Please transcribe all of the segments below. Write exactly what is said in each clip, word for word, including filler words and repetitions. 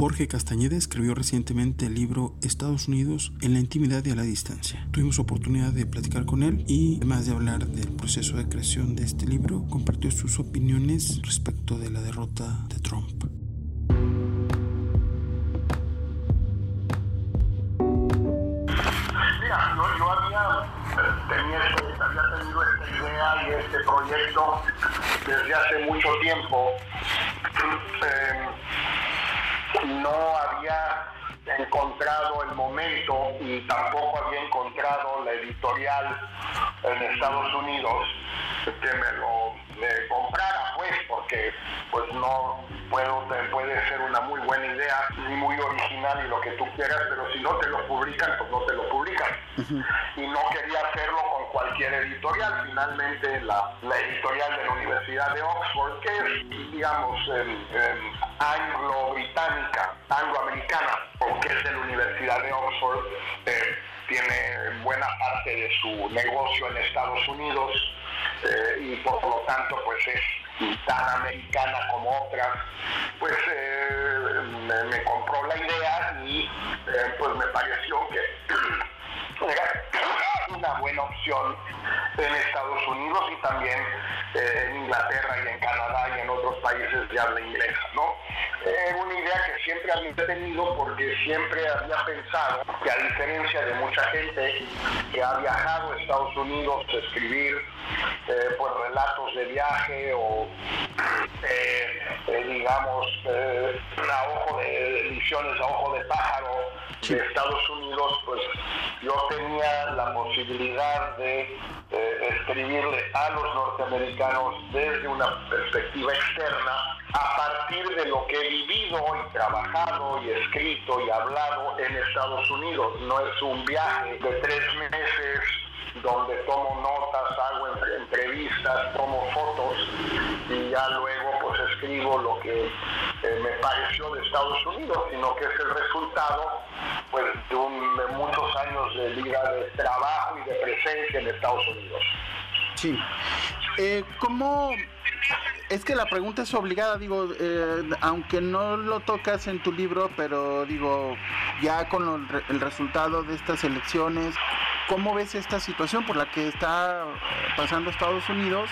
Jorge Castañeda escribió recientemente el libro Estados Unidos en la intimidad y a la distancia. Tuvimos oportunidad de platicar con él y, además de hablar del proceso de creación de este libro, compartió sus opiniones respecto de la derrota de Trump. Mira, yo, yo había, tenía, había tenido esta idea y este proyecto desde hace mucho tiempo. Eh, no había encontrado el momento y tampoco había encontrado la editorial en Estados Unidos que me lo me comprara, pues, porque pues no puedo, puede ser una muy buena idea y muy original y lo que tú quieras, pero si no te lo publican, pues no te lo publican. Uh-huh. Y no quería hacerlo con cualquier editorial. Finalmente la, la editorial de la Universidad de Oxford, que es, digamos, eh, eh, anglo-británica, anglo-americana, porque es de la Universidad de Oxford, eh, tiene buena parte de su negocio en Estados Unidos, eh, y por lo tanto pues es tan americana como otras, pues eh, me, me compró la idea y eh, pues me pareció que era una buena opción en Estados Unidos y también eh, en Inglaterra y en Canadá y en otros países de habla inglesa, ¿no? Era eh, una idea que siempre había tenido porque siempre había pensado que, a diferencia de mucha gente que ha viajado a Estados Unidos a escribir eh, pues relatos de viaje o eh, eh, digamos eh, a ojo de ediciones a ojo de pájaro de Estados Unidos, pues yo tenía la posibilidad de eh, escribirle a los norteamericanos desde una perspectiva externa a partir de lo que he vivido y trabajado y escrito y hablado en Estados Unidos. No es un viaje de tres meses donde tomo notas, hago entrevistas, tomo fotos y ya luego pues escribo lo que eh, me pareció de Estados Unidos, sino que es el resultado pues de, un, de muchos años de vida de trabajo y de presencia en Estados Unidos. Sí. Eh, ¿Cómo...? Es que la pregunta es obligada, digo, eh, aunque no lo tocas en tu libro, pero digo, ya con lo, el resultado de estas elecciones, ¿cómo ves esta situación por la que está pasando Estados Unidos?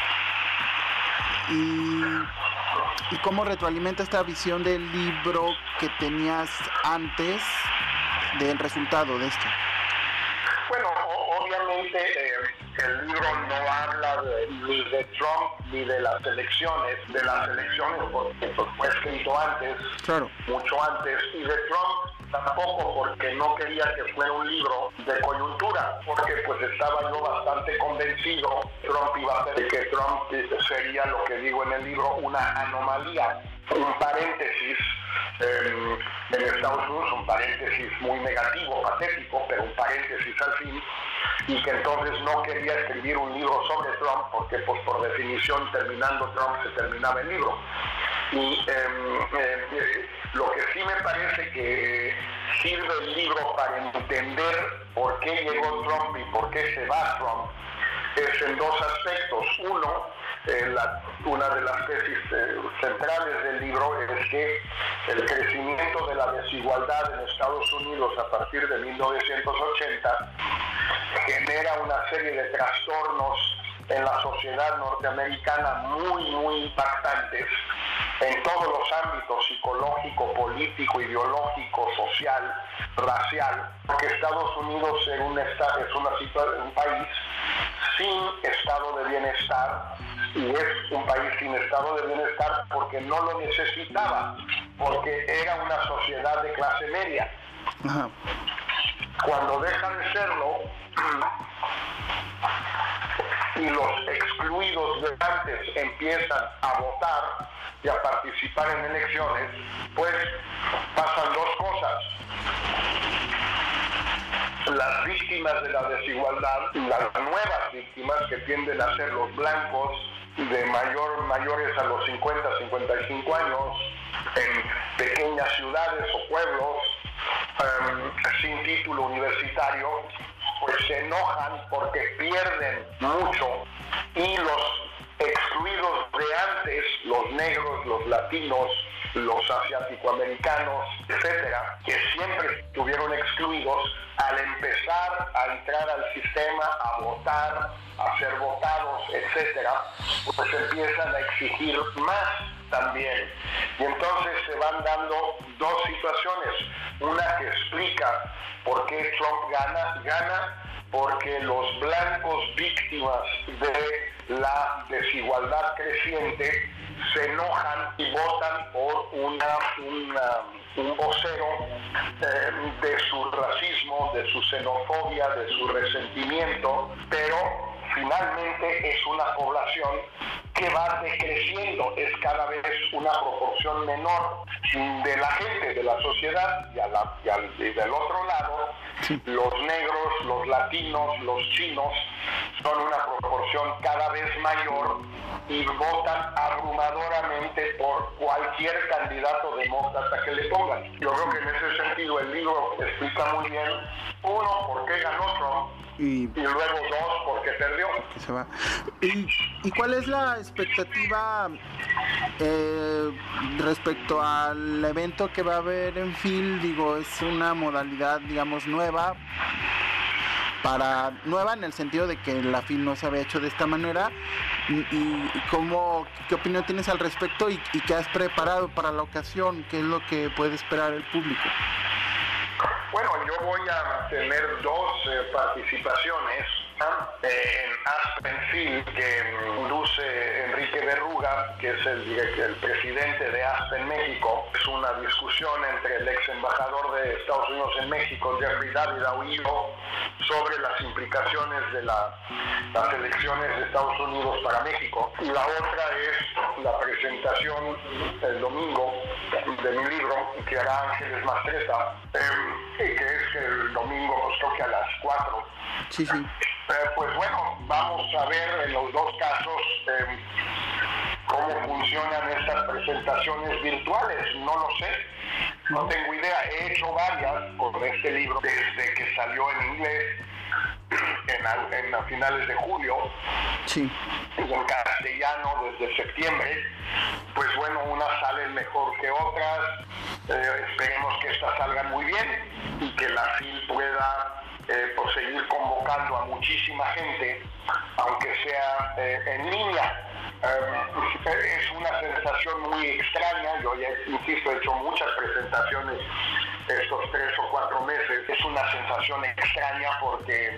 Y, y cómo retroalimenta esta visión del libro que tenías antes del resultado de esto. Bueno, obviamente eh, el libro no habla de, ni de Trump ni de las elecciones, de las elecciones porque pues, fue escrito antes, claro, mucho antes, y de Trump tampoco, porque no quería que fuera un libro de coyuntura, porque pues estaba yo bastante convencido Trump iba a ser, que Trump sería, lo que digo en el libro, una anomalía, un paréntesis eh, en Estados Unidos, un paréntesis muy negativo, patético, pero un paréntesis al fin, y que entonces no quería escribir un libro sobre Trump, porque pues por definición terminando Trump se terminaba el libro. Y eh, eh, lo que sí me parece que sirve el libro para entender por qué llegó Trump y por qué se va Trump es en dos aspectos. Uno, eh, la, una de las tesis eh, centrales del libro es que el crecimiento de la desigualdad en Estados Unidos a partir de mil novecientos ochenta genera una serie de trastornos en la sociedad norteamericana muy, muy impactantes en todos los ámbitos: psicológico, político, ideológico, social, racial, porque Estados Unidos es un, es una situación, un país sin estado de bienestar, y es un país sin estado de bienestar porque no lo necesitaba, porque era una sociedad de clase media. Ajá. Cuando deja de serlo y los excluidos de antes empiezan a votar y a participar en elecciones, pues pasan dos cosas. Las víctimas de la desigualdad, las nuevas víctimas, que tienden a ser los blancos de mayor, mayores a los cincuenta, cincuenta y cinco años, en pequeñas ciudades o pueblos, um, sin título universitario, pues se enojan porque pierden mucho, y los excluidos de antes, los negros, los latinos, los asiático-americanos, etcétera, que siempre estuvieron excluidos, al empezar a entrar al sistema, a votar, a ser votados, etcétera, pues empiezan a exigir más también. Y entonces se van dando dos situaciones. Una que explica por qué Trump gana, gana porque los blancos víctimas de la desigualdad creciente se enojan y votan por una, una, un vocero eh, de su racismo, de su xenofobia, de su resentimiento, pero finalmente es una población que va decreciendo, es cada vez una proporción menor de la gente, de la sociedad, y, a la, y, al, y del otro lado, los negros, los latinos, los chinos, son una proporción cada vez mayor y votan abrumadoramente por cualquier candidato demócrata que le pongan. Yo creo que en ese sentido el libro explica muy bien, uno, por qué ganó Trump, y, y luego dos, por qué perdió. Que se va. ¿Y, ¿Y cuál es la expectativa eh, respecto al evento que va a haber en Phil? Digo, es una modalidad, digamos, nueva, para nueva en el sentido de que la Phil no se había hecho de esta manera. ¿Y, y cómo, qué opinión tienes al respecto y, y qué has preparado para la ocasión? ¿Qué es lo que puede esperar el público? Bueno, yo voy a tener dos eh, participaciones eh, en Aspen Phil, que conduce Enrique Berruga, que es el, el presidente de Aspen México. Es una discusión entre el ex embajador de Estados Unidos en México, Jeffrey David Aguirre, sobre las implicaciones de la, las elecciones de Estados Unidos para México. Y la otra es la presentación el domingo de mi libro, que hará Ángeles Mastreta, eh, que es el domingo, pues creo que a las cuatro. Sí, sí. Eh, pues bueno, vamos a ver en los dos casos eh, cómo funcionan estas presentaciones virtuales. No lo sé, no tengo idea. He hecho varias con este libro desde que salió en inglés en a, en a finales de julio, sí, y en castellano desde septiembre. Pues bueno, unas salen mejor que otras. Eh, esperemos que estas salgan muy bien y que la Phil pueda Eh, por seguir convocando a muchísima gente, aunque sea eh, en línea. Eh, es una sensación muy extraña. Yo ya, insisto, he hecho muchas presentaciones estos tres o cuatro meses. Es una sensación extraña porque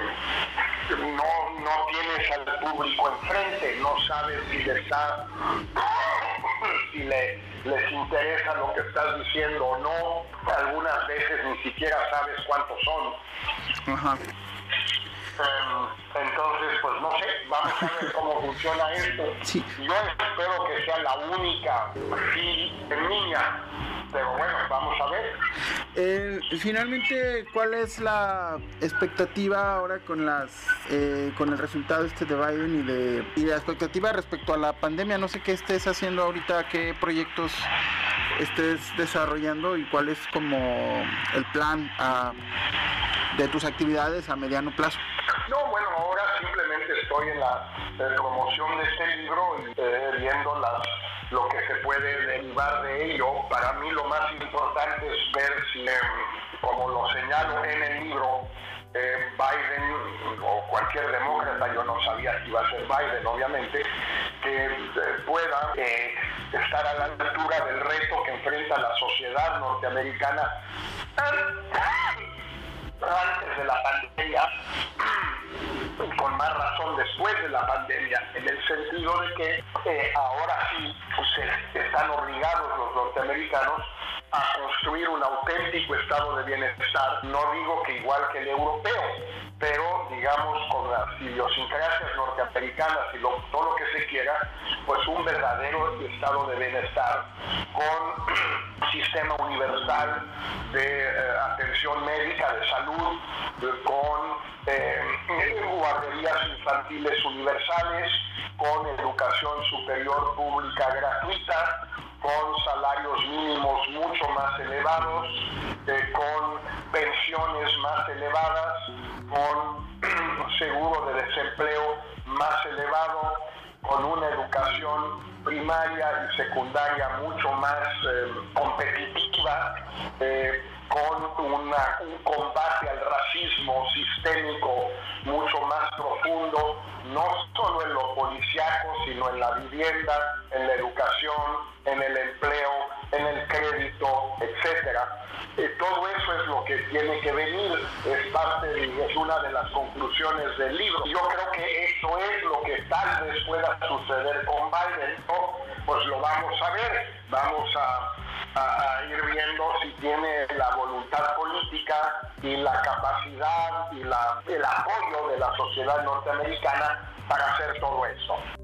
mm, no, no tienes al público enfrente, no sabes si le está si le, les interesa lo que estás diciendo o no. Algunas veces ni siquiera sabes cuántos son. Ajá. Um, entonces, pues no sé, vamos a ver cómo funciona esto. Sí. Yo espero que sea la única Phil en línea, pero bueno, vamos a ver. Eh, finalmente, ¿cuál es la expectativa ahora con las eh, con el resultado este de Biden y de y la expectativa respecto a la pandemia? No sé qué estés haciendo ahorita, qué proyectos estés desarrollando y cuál es como el plan a, de tus actividades a mediano plazo. No, bueno, ahora simplemente estoy en la eh, promoción de este libro y eh, viendo las, lo que se puede derivar de ello. Para mí lo más importante es ver si, eh, como lo señalo en el libro, eh, Biden o cualquier demócrata, yo no sabía si iba a ser Biden, obviamente, que eh, pueda eh, estar a la altura del reto que enfrenta la sociedad norteamericana antes de la pandemia, y con más razón después de la pandemia, en el sentido de que eh, ahora sí pues, están obligados los norteamericanos a construir un auténtico estado de bienestar. No digo que igual que el europeo, pero digamos con las idiosincrasias norteamericanas y lo, todo lo que se quiera, pues un verdadero estado de bienestar con un sistema universal de eh, atención médica, de salud, eh, con eh, guarderías infantiles universales, con educación superior pública gratuita, con salarios mínimos mucho más elevados, eh, con pensiones más elevadas, con seguro de desempleo más elevado, con una educación primaria y secundaria mucho más eh, competitiva, eh, con una, un combate al racismo sistémico mucho más profundo, no solo en lo policíaco, sino en la vivienda, en la educación, en el empleo, en el crédito, etcétera. Eh, todo eso es lo que tiene que venir, es parte de, es una de las conclusiones del libro. Yo creo que eso es lo que tal vez pueda suceder con Biden, ¿no? Pues lo vamos a ver, vamos a, a, a ir viendo si tiene la voluntad política y la capacidad y la, el apoyo de la sociedad norteamericana para hacer todo eso.